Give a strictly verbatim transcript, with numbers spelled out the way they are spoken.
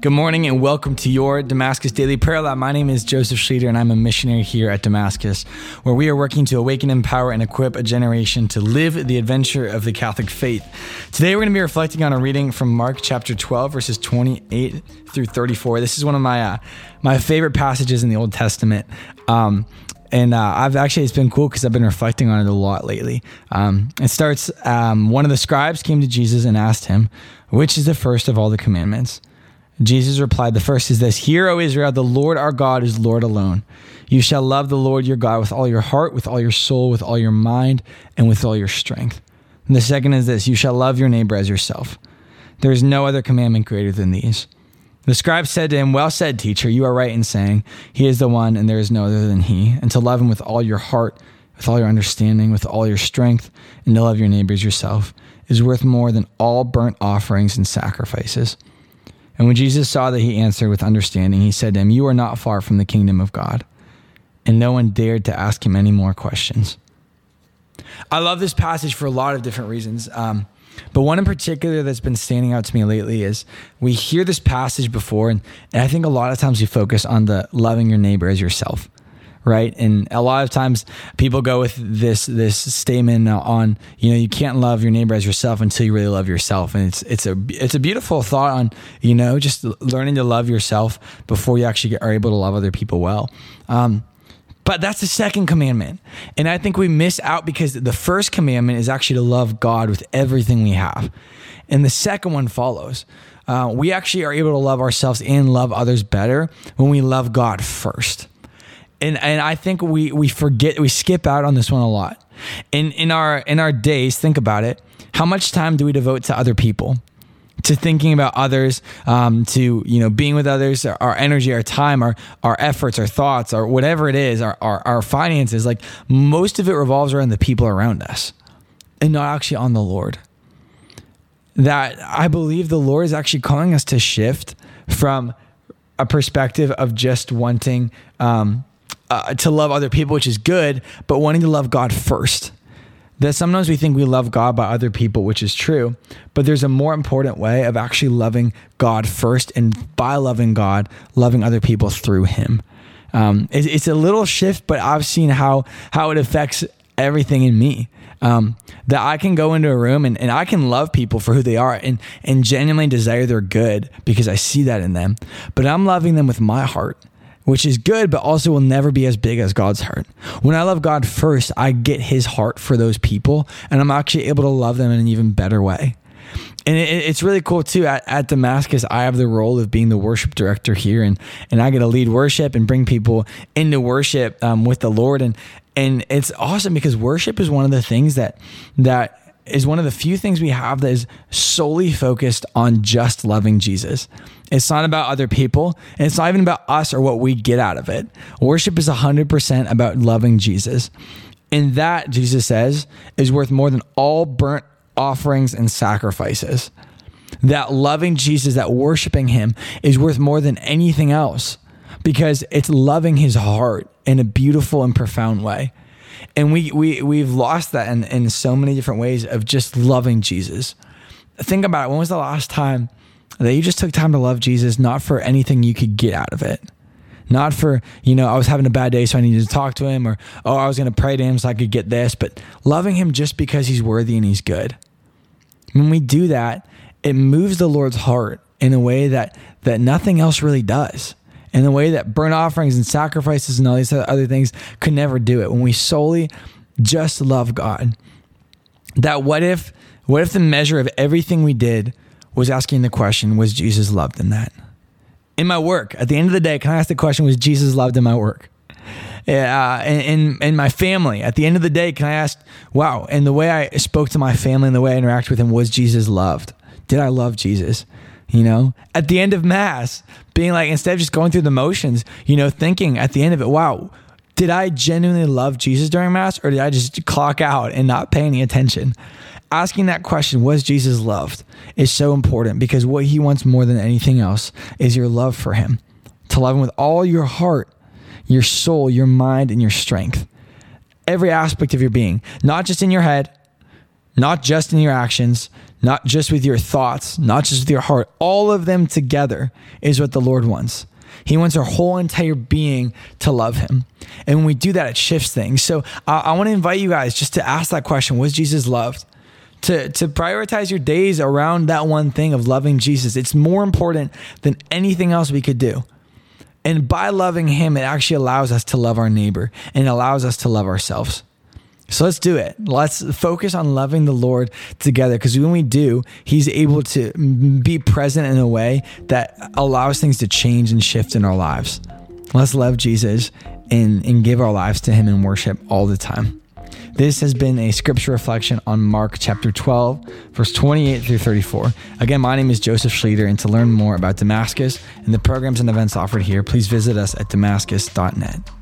Good morning and welcome to your Damascus Daily Prayer Lab. My name is Joseph Schlueter and I'm a missionary here at Damascus, where we are working to awaken, empower, and equip a generation to live the adventure of the Catholic faith. Today we're going to be reflecting on a reading from Mark chapter twelve, verses twenty-eight through thirty-four. This is one of my uh, my favorite passages in the Old Testament. Um, And uh, I've actually, it's been cool because I've been reflecting on it a lot lately. Um, it starts, um, one of the scribes came to Jesus and asked him, which is the first of all the commandments? Jesus replied, the first is this: Hear, O Israel, the Lord our God is Lord alone. You shall love the Lord your God with all your heart, with all your soul, with all your mind, and with all your strength. And the second is this: You shall love your neighbor as yourself. There is no other commandment greater than these. The scribe said to him, well said, teacher, you are right in saying, he is the one and there is no other than he, and to love him with all your heart, with all your understanding, with all your strength, and to love your neighbors yourself is worth more than all burnt offerings and sacrifices. And when Jesus saw that he answered with understanding, he said to him, you are not far from the kingdom of God. And no one dared to ask him any more questions. I love this passage for a lot of different reasons. Um, But one in particular that's been standing out to me lately is we hear this passage before, and, and I think a lot of times we focus on the loving your neighbor as yourself, right? And a lot of times people go with this this statement on, you know, you can't love your neighbor as yourself until you really love yourself. And it's it's a it's a beautiful thought on, you know, just learning to love yourself before you actually are able to love other people well. Um, But that's the second commandment. And I think we miss out because the first commandment is actually to love God with everything we have. And the second one follows. Uh, we actually are able to love ourselves and love others better when we love God first. And and I think we we forget, we skip out on this one a lot. In in our in our days, think about it. How much time do we devote to other people? To thinking about others, um, to, you know, being with others, our, our energy, our time, our, our efforts, our thoughts, or whatever it is, our, our, our finances, like most of it revolves around the people around us and not actually on the Lord. That I believe the Lord is actually calling us to shift from a perspective of just wanting um, uh, to love other people, which is good, but wanting to love God first. That sometimes we think we love God by other people, which is true, but there's a more important way of actually loving God first, and by loving God, loving other people through him. Um, it, it's a little shift, but I've seen how how it affects everything in me. Um, that I can go into a room and, and I can love people for who they are and, and genuinely desire their good because I see that in them, but I'm loving them with my heart, which is good, but also will never be as big as God's heart. When I love God first, I get his heart for those people, and I'm actually able to love them in an even better way. And it, it's really cool too. At, at Damascus, I have the role of being the worship director here, and, and I get to lead worship and bring people into worship um, with the Lord. And, and it's awesome because worship is one of the things that, that is one of the few things we have that is solely focused on just loving Jesus. It's not about other people, and it's not even about us or what we get out of it. Worship is one hundred percent about loving Jesus. And that, Jesus says, is worth more than all burnt offerings and sacrifices. That loving Jesus, that worshiping him is worth more than anything else because it's loving his heart in a beautiful and profound way. And we, we, we've lost that in, in so many different ways of just loving Jesus. Think about it. When was the last time that you just took time to love Jesus, not for anything you could get out of it? Not for, you know, I was having a bad day, so I needed to talk to him, or, oh, I was going to pray to him so I could get this, but loving him just because he's worthy and he's good. When we do that, it moves the Lord's heart in a way that, that nothing else really does. In a way that burnt offerings and sacrifices and all these other things could never do it. When we solely just love God, that what if, what if the measure of everything we did was asking the question, was Jesus loved in that? In my work, at the end of the day, can I ask the question, was Jesus loved in my work? Uh, in, in, in my family, at the end of the day, can I ask, wow, and the way I spoke to my family and the way I interact with him, was Jesus loved? Did I love Jesus? You know, at the end of Mass, being like, instead of just going through the motions, you know, thinking at the end of it, wow, did I genuinely love Jesus during Mass, or did I just clock out and not pay any attention? Asking that question, was Jesus loved, is so important because what he wants more than anything else is your love for him. To love him with all your heart, your soul, your mind, and your strength. Every aspect of your being, not just in your head, not just in your actions, not just with your thoughts, not just with your heart, all of them together is what the Lord wants. He wants our whole entire being to love him. And when we do that, it shifts things. So uh, I want to invite you guys just to ask that question: was Jesus loved? To, to prioritize your days around that one thing of loving Jesus. It's more important than anything else we could do. And by loving him, it actually allows us to love our neighbor and allows us to love ourselves. So let's do it. Let's focus on loving the Lord together, because when we do, he's able to be present in a way that allows things to change and shift in our lives. Let's love Jesus and, and give our lives to him in worship all the time. This has been a scripture reflection on Mark chapter twelve, verse twenty-eight through thirty-four. Again, my name is Joseph Schlieder, and to learn more about Damascus and the programs and events offered here, please visit us at damascus dot net.